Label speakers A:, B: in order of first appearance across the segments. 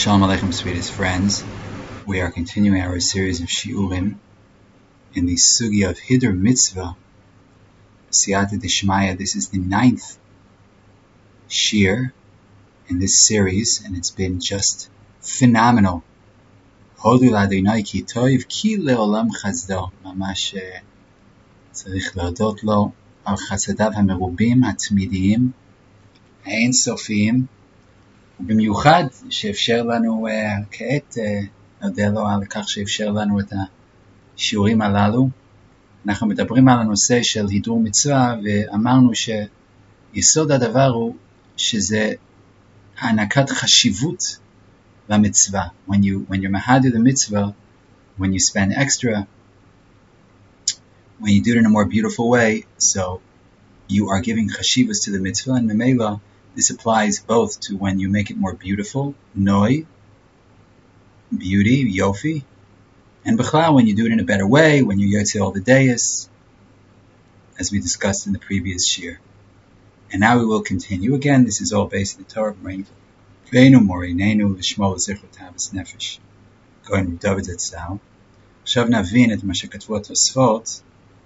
A: Shalom Aleichem, sweetest friends. We are continuing our series of Shiurim in the Sugi of Hiddur Mitzvah, Siyata Dishmaya. This is the 9th Shir in this series, and it's been just phenomenal. Hodu l'Adonai ki tov, ki le'olam chazdo. Mamash tzarich להודות לו על חסדיו המרובים, התמידיים, האינסופיים, ובמיוחד שאפשר לנו כעת, נודה לו על כך שאפשר לנו את השיעורים הללו. אנחנו מדברים על הנושא של הידור מצווה, ואמרנו שיסוד הדבר הוא שזה הענקת חשיבות למצווה. When you're mahadir the mitzvah, when you spend extra, when you do it in a more beautiful way, so you are giving chashivus to the mitzvah, and memela, this applies both to when you make it more beautiful, noi, beauty, yofi, and b'chlal, when you do it in a better way, when you yotze all the dayas, as we discussed in the previous shir. And now we will continue. Again, this is all based on the Torah. Veinu morinenu l'shmo l'zichur t'avas nefesh. Going with David Zatzal. עכשיו נבין את מה שכתבו התוספות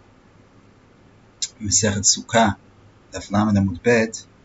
A: במסכת סוכה, דף ל' עמוד ב',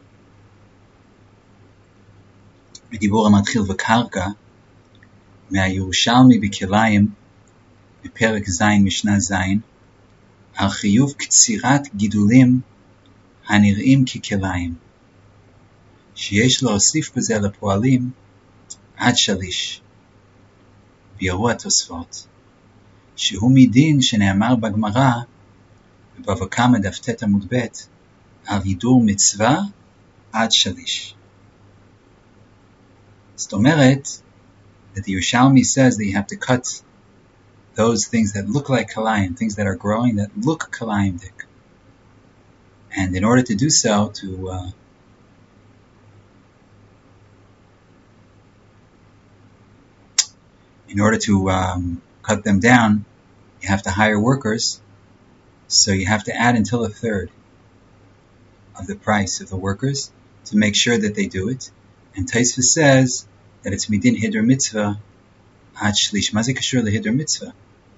A: בדיבור המתחיל וקרקע, מהירושלמי בכליים, בפרק ז' משנה ז', על חיוב קצירת גידולים הנראים ככליים, שיש להוסיף בזה לפועלים עד שליש. ביארו התוספות, שהוא מדין שנאמר בגמרא, בבבא קמא דף ט' עמוד ב', על הידור מצווה עד שליש. זאת אומרת, that the Yerushalmi says that you have to cut those things that look like kalayim, things that are growing that look kalayimdik. And in order to do so, cut them down, you have to hire workers, so you have to add until 1/3 of the price of the workers to make sure that they do it. And Taisva says that it's midin hiddur mitzvah ad shlish. Ma ze kashur lehiddur mitzvah?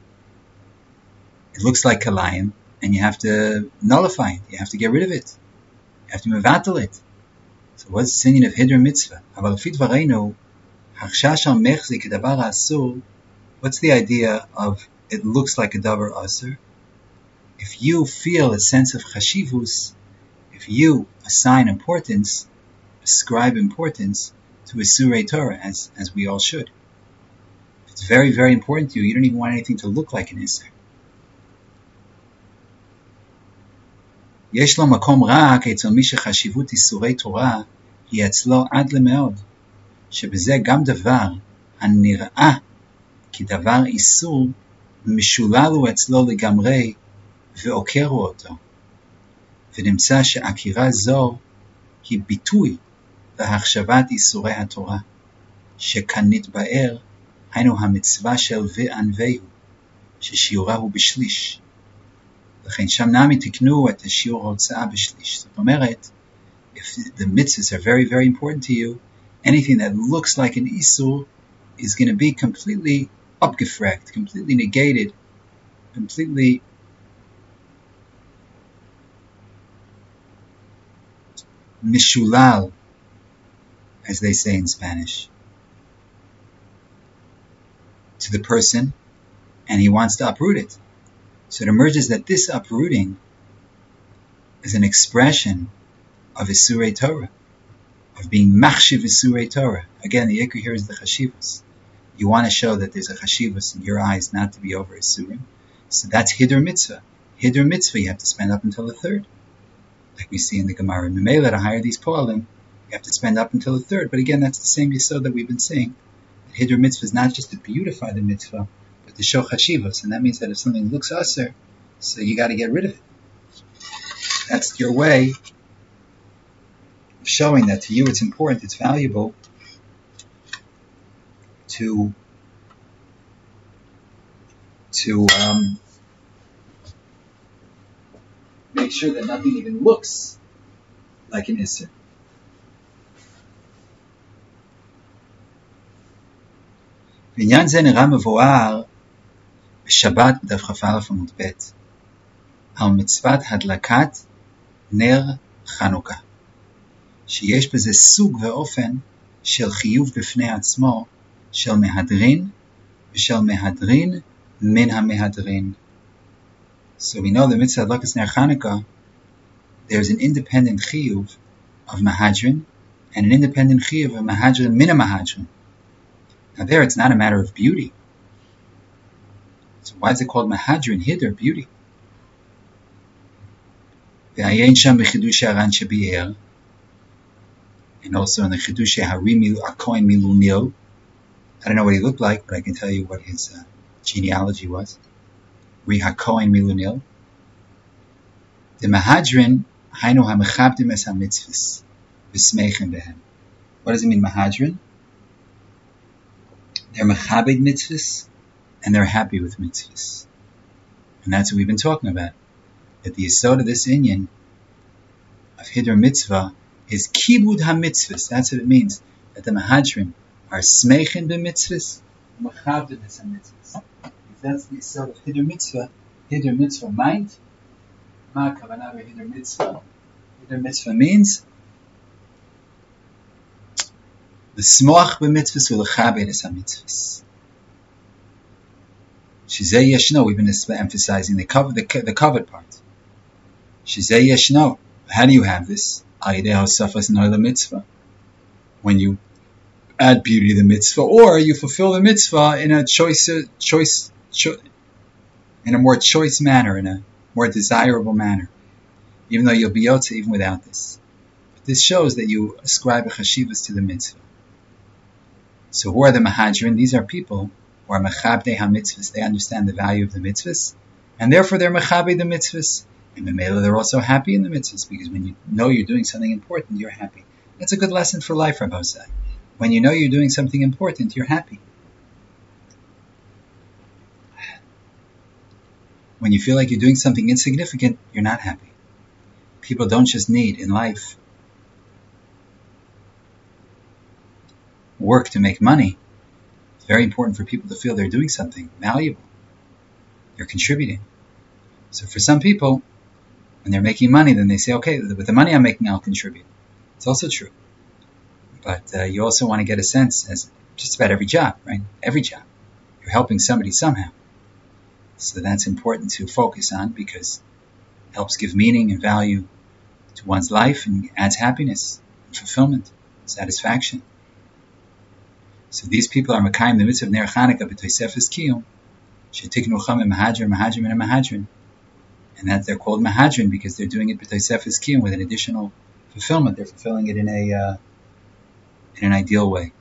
A: It looks like kalayim, and you have to nullify it. You have to get rid of it. You have to mevatel it. So what's the singing of hiddur mitzvah? Aval fi dvareinu, hachshash al mechzik davar asur. What's the idea of it looks like a davar asur? If you feel a sense of chashivus, if you assign importance, ascribe importance to Isurei Torah, as we all should. If it's very, very important to you, you don't even want anything to look like an Isur. יש לו מקום רק אצל מי שחשיבות איסורי תורה היא אצלו עד למאוד, שבזה גם דבר הנראה כדבר איסור משולל הוא אצלו לגמרי ועוקרו אותו. ונמצא שעקירה זו היא ביטוי להחשבת איסורי התורה, שכאן נתבאר, היינו המצווה של וענווהו, ששיעורה הוא בשליש. לכן שם נמי תקנו את השיעור ההוצאה בשליש. זאת אומרת, if the mitzvahs are very, very important to you, anything that looks like an isur is going to be completely abgefragt, completely negated, completely mishulal, as they say in Spanish, to the person, and he wants to uproot it. So it emerges that this uprooting is an expression of Isurei Torah, of being machshiv Isurei Torah. Again, the ikar here is the chashivus. You want to show that there's a chashivus in your eyes not to be over Isurim. So that's Hiddur Mitzvah. Hiddur Mitzvah, you have to spend up until 1/3. Like we see in the Gemara. Memela, to hire these poalim, you have to spend up until 1/3. But again, that's the same yesod that we've been saying. That Hiddur Mitzvah is not just to beautify the mitzvah, but to show chashivos. And that means that if something looks aser, so you got to get rid of it. That's your way of showing that to you it's important, it's valuable to make sure that nothing even looks like an isser. ועניין זה נראה מבואר בשבת בדף כ"א עמוד ב' על מצוות הדלקת נר חנוכה, שיש בזה סוג ואופן של חיוב בפני עצמו של מהדרין ושל מהדרין מן המהדרין. So we know the mitzvah adlakas ner Chanukah, there's an independent chiyuv of mahadrin and an independent chiyuv of mahadrin min mahadrin. Now there it's not a matter of beauty. So why is it called mahadrin? Hiddur, beauty. V'ayin sham b'chidush haran shebi'er, and also in the chidush harim akoin milunil. I don't know what he looked like, but I can tell you what his genealogy was. Ri hakoin milunil. The mahadrin hainu hamechabdim es hamitzvus v'smeichen behem. What does it mean, mahadrin? They're mechabed mitzvahs, and they're happy with mitzvahs. And that's what we've been talking about. That the yesod of this inyan of Hiddur mitzvah is kibud ha-mitzvahs. That's what it means. That the mahadrim are smeichen b'mitzvahs, mechabdim es ha-mitzvahs. If that's the yesod of Hiddur mitzvah meint, ma kavanah b'Hiddur mitzvah. Hiddur mitzvah means the smoach b'mitzvahs u'lechabed es ha-mitzvahs. Shizeh yeshno, we've been emphasizing the covered part. Shizeh yeshno, how do you have this? Ayideh hosafas noila mitzvah. When you add beauty to the mitzvah, or you fulfill the mitzvah in a in a more choice manner, in a more desirable manner, even though you'll be yotze even without this. But this shows that you ascribe a chashivas to the mitzvah. So who are the mahadrin? These are people who are mechabdei ha-mitzvahs. They understand the value of the mitzvahs, and therefore they're mechabdei the mitzvahs. And Memela, they're also happy in the mitzvahs, because when you know you're doing something important, you're happy. That's a good lesson for life, Rabbi Hosai. When you know you're doing something important, you're happy. When you feel like you're doing something insignificant, you're not happy. People don't just need in life work to make money. It's very important for people to feel they're doing something valuable. They're contributing. So for some people, when they're making money, then they say, okay, with the money I'm making, I'll contribute. It's also true. But you also want to get a sense, as just about every job, right? Every job. You're helping somebody somehow. So that's important to focus on, because it helps give meaning and value to one's life and adds happiness and fulfillment, satisfaction. So these people are Mekayim the mitzvah of Ner Chanukah b'Tosefes Kiyum, shetiknucham and mahadrin and mahadrin. And that they're called mahadrin because they're doing it b'Tosefes Kiyum with an additional fulfillment. They're fulfilling it in an ideal way.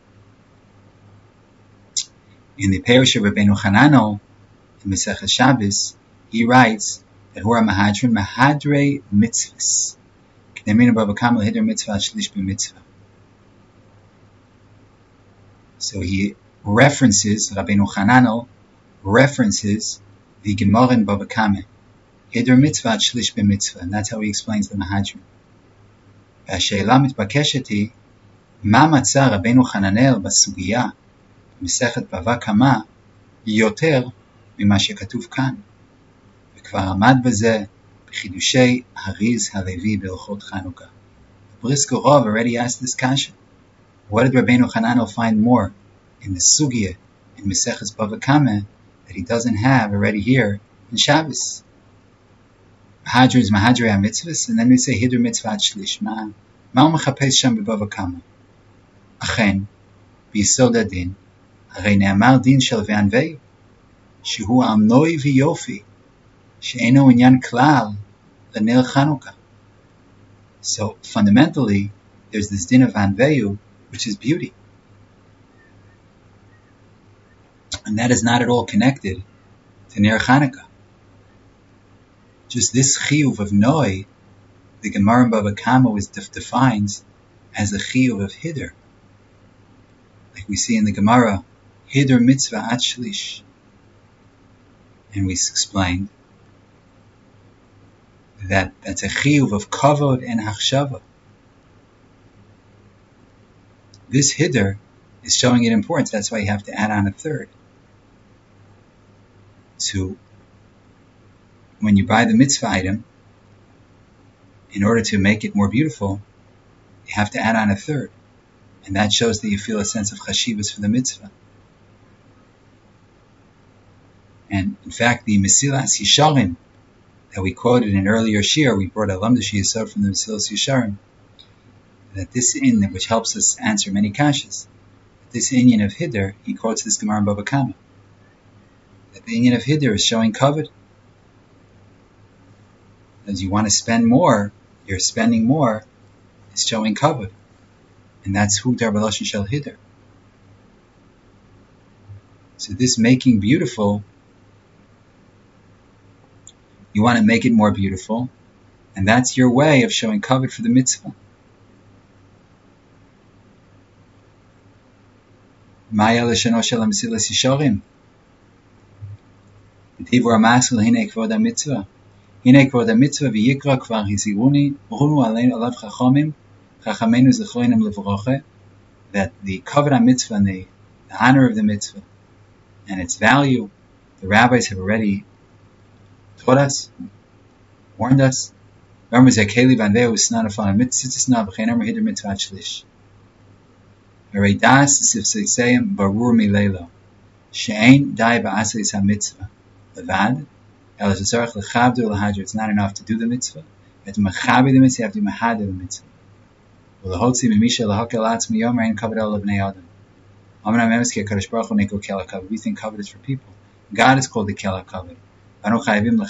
A: In the parish of Rabbeinu Hananel, in Masechet Shabbos, he writes that who are mahadrin, mahadrei mitzvahs. K'neminu bava kama l'hiddur mitzvah shlish b'mitzvah. So he references, Rabbeinu Hananel references the Gemara in Bava Kama, Hiddur mitzvah shlish b'mitzvah, and that's how he explains the mahadrin. והשאלה מתבקשת היא, מה מצא רבנו חננאל בסוגיה, במסכת בבא קמא, יותר ממה שכתוב כאן, וכבר עמד בזה בחידושי הריז הלוי בהלכות חנוכה. Brisker Rav already asked this kasha. What did Rabbeinu Hananel find more in the sugya in Mesechus Bava Kama that he doesn't have already here in Shabbos? Mahadrin is Mahadrei HaMitzvahs, and then we say Hiddur Mitzvah Shlish. Ma הוא מחפש שם בבבא קמא? אכן, ביסוד הדין, הרי נאמר דין של וענווהו, שהוא על נוי ויופי, שאינו עניין כלל לנר חנוכה. So fundamentally, there's this din of Anveyu, which is beauty. And that is not at all connected to Ner Chanukah. Just this chiyuv of Noi, the Gemara in Bava Kama defines as a chiyuv of Hiddur. Like we see in the Gemara, Hiddur mitzvah at shlish. And we explained that that's a chiyuv of kavod and hachshava. This Hiddur is showing it importance. That's why you have to add on a third. So when you buy the mitzvah item, in order to make it more beautiful, you have to add on a third. And that shows that you feel a sense of chashivas for the mitzvah. And in fact, the Mesilas Yesharim that we quoted in an earlier shir, we brought a Lamdash Yesod from the Mesilas Yesharim, that this inyan, which helps us answer many kashas, this inyan of Hiddur, he quotes this Gemara in Bava Kama, that the inyan of Hiddur is showing kavod. As you want to spend more, you're spending more, is showing kavod. And that's Hudar B'Lashon Shel Hiddur. So this making beautiful, you want to make it more beautiful, and that's your way of showing kavod for the mitzvah. Maya l'shano shel ha'mesilas yesharim. V'tivur ha'masel hinei kvod ha'mitzvah. Hinei kvod ha'mitzvah v'yikra kvar hiziruni v'hunu aleinu alav chachamim chachamenu zechroinim levroche. That the kavod ha'mitzvah and the honor of the mitzvah and its value, the rabbis have already taught us, warned us. Remember, Zekeli Vanveu is not a fan of mitzvah, v'chein Hiddur mitzvah shlish. Vereidas sifseisayim barur milelo. She'ein dai ba'asais ha-mitzvah. Levad, el zezarach lechavdu l'hadru. It's not enough to do the mitzvah. You have to mechabi the mitzvah, you have to mehader the mitzvah. V'lehotzi mimisha l'hokel atzmi yomer ein kavod el b'nei adam. Amar memes ki HaKadosh Baruch Hu neko kel hakavod. We think kavod is for people. God is called the kel hakavod. We have to be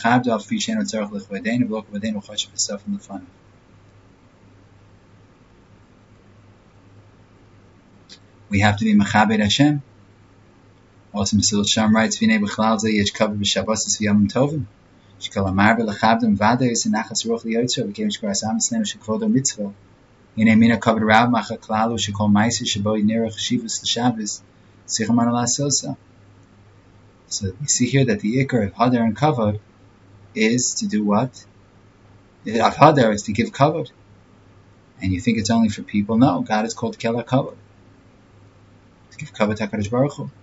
A: Mechabed Hashem. Also, Mesilas Yesharim writes, "V'nei b'chlal zeh yesh kavod b'shabbosos v'yomim tovim. Shekol amar v'lechavdem v'adayis enachas ruach liyotzor v'kem shkras am snem shekvodo mitzvah. Hinei mina kavod rav macha klalu shekol ma'aser shebo yinerach shivus l'shabbos tzrichim anu la'asosa." So we see here that the ikar of hadar and kavod is to do what? The of hadar is to give kavod. And you think it's only for people? No, God is called kel hakavod. To give kavod to HaKadosh Baruch Hu.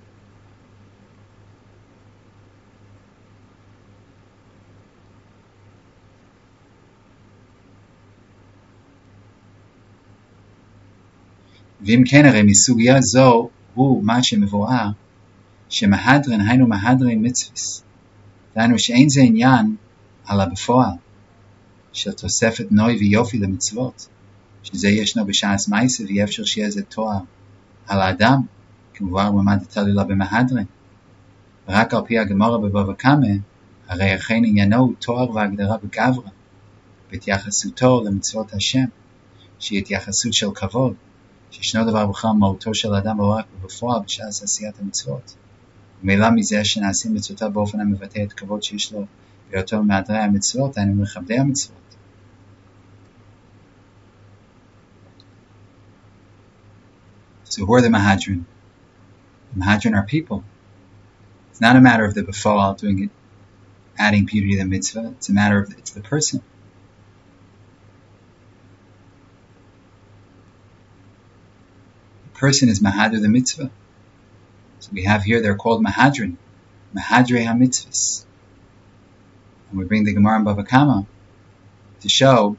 A: V'im ken harei misugya zo hu ma shemevouar שמהדרין היינו מהדרין מצווס. דהיינו שאין זה עניין עלה בפועל של תוספת נוי ויופי למצוות, שזה ישנו בשעס מייסה ויהיה אפשר שיהיה זה תואר על האדם, כמובן במד התלילה במהדרין. ורק על פי הגמרא בבבא קמא, הרי אכן עניינו הוא תואר והגדרה בגברא, בהתייחסותו למצוות השם, שהיא התייחסות של כבוד, שישנו דבר בכלל מהותו של האדם לא רק בפועל בשעס עשיית המצוות. ומילא מזה שנעשים מצוותיו באופן המבטא את כבוד שיש לו בהיותו מהדרי המצוות, היינו מכבדי המצוות. So who are the Mahadrin? The Mahadrin are people. It's not a matter of the befal doing it, adding beauty to the mitzvah. It's a matter of it's the person. The person is Mahadr the mitzvah. So we have here, they're called Mahadrin, Mahadrei HaMitzvahs. And we bring the Gemara in Bava Kama to show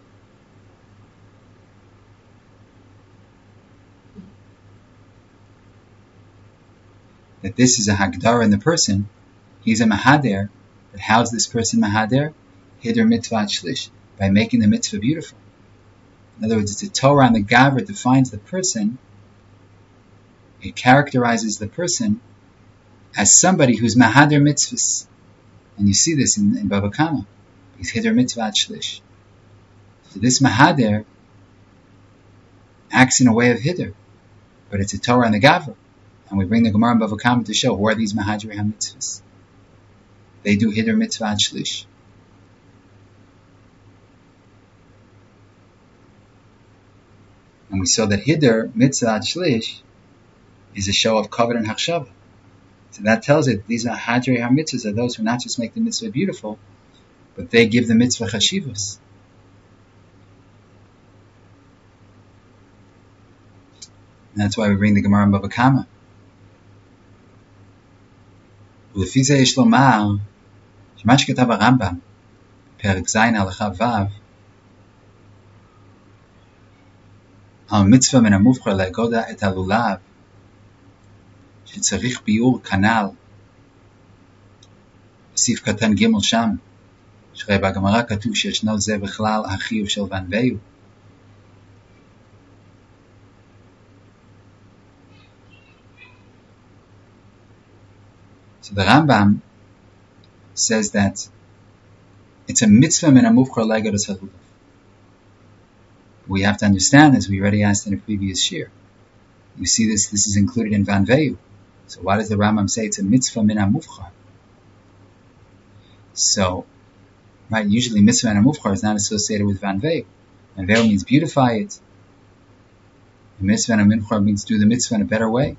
A: that this is a Hagdara in the person. He's a Mahader, but how's this person Mahader? Hiddur mitzvah shlish, by making the mitzvah beautiful. In other words, it's a Torah and the Gavra defines the person. It characterizes the person as somebody who's Mahader mitzvahs. And you see this in Bava Kama. He's Hiddur mitzvah shlish. So this Mahader acts in a way of Hiddur, but it's a Torah and the Gavra. And we bring the Gemara in Bava Kama to show who are these Mahadrei HaMitzvahs. They do Hiddur mitzvah shlish. And we saw that Hiddur mitzvah shlish is a show of kavod and hachshava. So that tells it these Mahadrei HaMitzvahs are those who not just make the mitzvah beautiful, but they give the mitzvah chashivos. And that's why we bring the Gemara in Bava Kama. ולפי זה יש לומר שמה שכתב הרמב"ם פרק ז' הלכה ו' על מצווה מן המובחר לאגוד את הלולב שצריך ביור כנ"ל בסעיף קטן ג' שם, שהרי בגמרא כתוב שישנו זה בכלל החיוב של ונביהו. So the Rambam says that it's a mitzvah min hamuvchar legad es halulav. We have to understand, as we already asked in a previous year, you see this is included in vanveyu. So why does the Rambam say it's a mitzvah min hamuvchar? So, right, usually mitzvah min hamuvchar is not associated with vanveyu. Vanveyu means beautify it. The mitzvah min hamuvchar means do the mitzvah in a better way.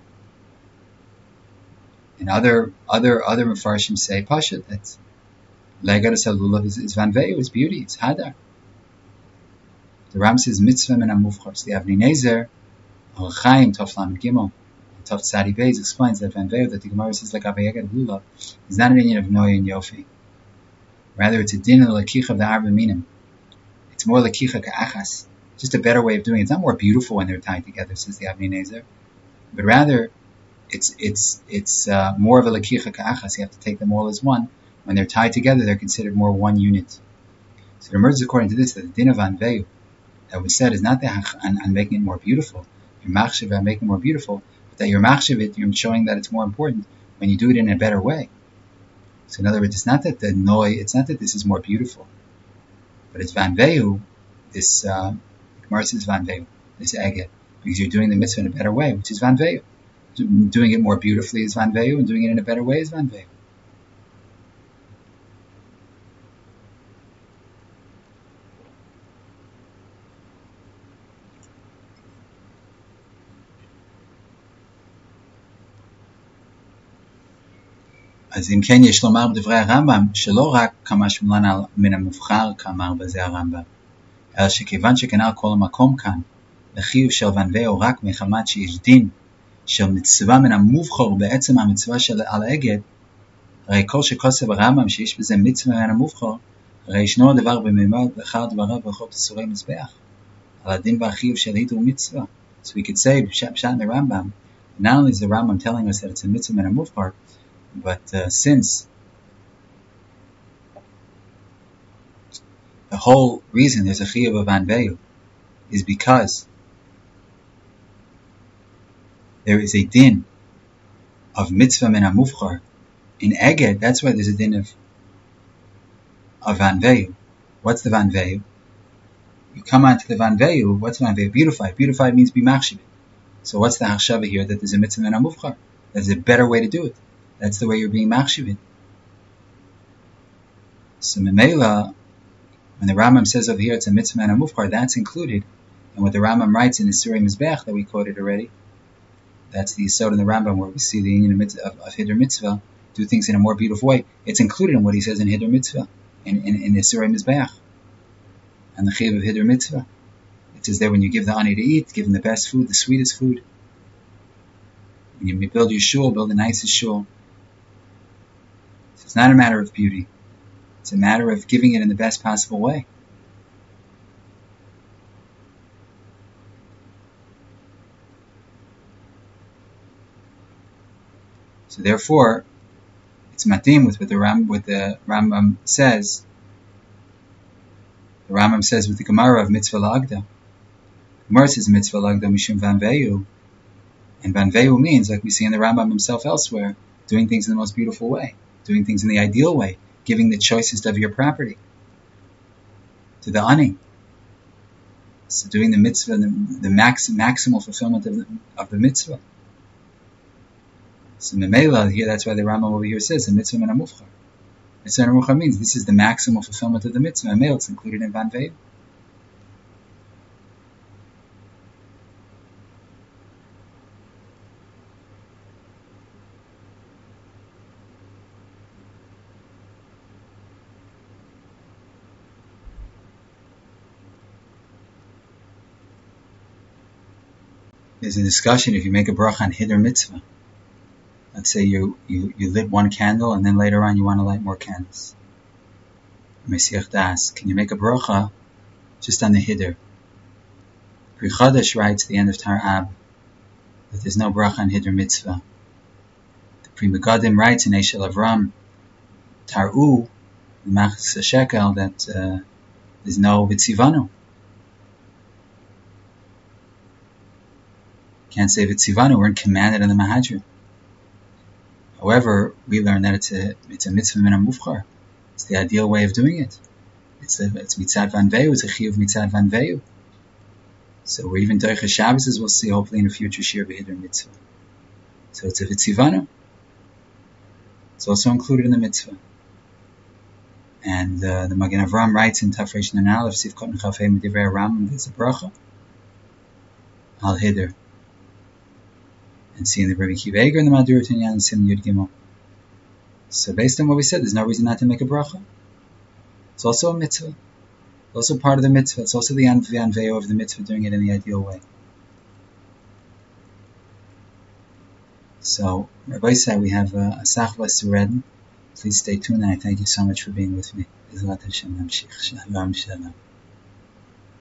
A: And other Mefarshim say Pashat that Legad Salulav is vanveyu, is beauty, it's hadar. The Ram says mitzvah min hamuvchar. So the Avnei Nezer, Al Chaim, Tov Lamed Gimel, Tov Tzadi Beis explains that vanveyu, that the Gemara says like Avayegad Lulav, is not an inyan of Noya and Yofi. Rather, it's a din of the Lakicha of the Arba Minim. It's more Lakicha Ka'achas. Just a better way of doing it. It's not more beautiful when they're tied together, says the Avnei Nezer, but rather it's more of a lakicha ka'achas. You have to take them all as one. When they're tied together, they're considered more one unit. So it emerges according to this that the din of vanveyu that was said is not that on making it more beautiful. You're machshav on making it more beautiful, but that you're machshav it, you're showing that it's more important when you do it in a better way. So in other words, it's not that it's not that this is more beautiful, but it's vanveyu. This Gemara says vanveyu, this eget, because you're doing the mitzvah in a better way, which is vanveyu. Doing it more beautifully is vanveyu, and doing it in a better way is vanveyu. אז אם כן יש לומר בדברי הרמב"ם שלא רק כמה שמלן מן המובחר כאמר בזה הרמב"ם, אלא שכיוון שכנ"ל כל המקום כאן לחיוב של ונביהו רק מחמת שיש דין של מצווה מן המובחר בעצם המצווה של על אגד, הרי כל שכוסף הרמב"ם שיש בזה מצווה מן המובחר, הרי ישנו הדבר בממד אחר דבריו בכל תסורי מזבח, על הדין והחיוב של הידור מצווה. So we could say, Pshat in the Rambam, not only is the Rambam telling us that it's a mitzvah min hamuvchar, but since the whole reason there's a chiyuv of vanveyu is because there is a din of mitzvah min hamuvchar in Eged, that's why there's a din of vanveyu. What's the vanveyu? You come onto the vanveyu, what's vanveyu? Beautify. Beautify means be machshavit. So what's the hachshava here? That there's a mitzvah min hamuvchar. There's a better way to do it. That's the way you're being machshavit. So memela, when the Rambam says over here it's a mitzvah min hamuvchar, that's included. And what the Rambam writes in the Surei Mizbech that we quoted already, that's the Yisod in the Rambam where we see the union of Hiddur Mitzvah, do things in a more beautiful way. It's included in what he says in Hiddur Mitzvah, in the Surei Mizbech, and the Chiv of Hiddur Mitzvah. It says there when you give the ani to eat, give him the best food, the sweetest food. When you build your shul, build the nicest shul. So it's not a matter of beauty. It's a matter of giving it in the best possible way. So therefore, it's matim with what the Rambam says. The Rambam says with the Gemara of mitzvah la'agda. Gemara says mitzvah la'agda mishum vanveyu, and vanveyu means, like we see in the Rambam himself elsewhere, doing things in the most beautiful way, doing things in the ideal way, giving the choicest of your property to the ani. So doing the mitzvah, the maximal fulfillment of the mitzvah. So memela here, that's why the Rambam over here says the mitzvah min hamuvchar. Mitzvah min hamuvchar means this is the maximal fulfillment of the mitzvah. Memela, it's included in vanveyu. there's a discussion if you make a bracha on Hiddur Mitzvah. Let's say you lit one candle and then later on you want to light more candles. Mesiach Das, can you make a bracha just on the Hiddur? Pri Chadash writes at the end of Tar Ab that there's no bracha on Hiddur Mitzvah. The Pri Megadim writes in Eshel Avram, Tar'u, the Machzah Shekel, that there's no Vitzivanu. Can't say Vitzivanu, we're commanded in the Mahadrim. However, we learn that it's a mitzvah min ha-mufchar. It's the ideal way of doing it. It's mitzad vanveyu, it's a chiyuv mitzad vanveyu. So we're even Doicha Shabbos, as we'll see hopefully in a future shir b'Hiddur Mitzvah. So it's a Vitzivanu. It's also included in the mitzvah. And the Magen Avram writes in Tafresh Nun Aleph, Sivkot Nechafei Medivrei Rambam, there's a bracha al Hiddur. And seeing the Rabbi Akiva Eiger in the Madur Tinyan and seeing Yud Gimel. So based on what we said, there's no reason not to make a bracha. It's also a mitzvah. It's also part of the mitzvah. It's also the anveyo of the mitzvah, doing it in the ideal way. So, Rabbi said we have a Sachvas to read. Please stay tuned, and I thank you so much for being with me. Shalom, shalom.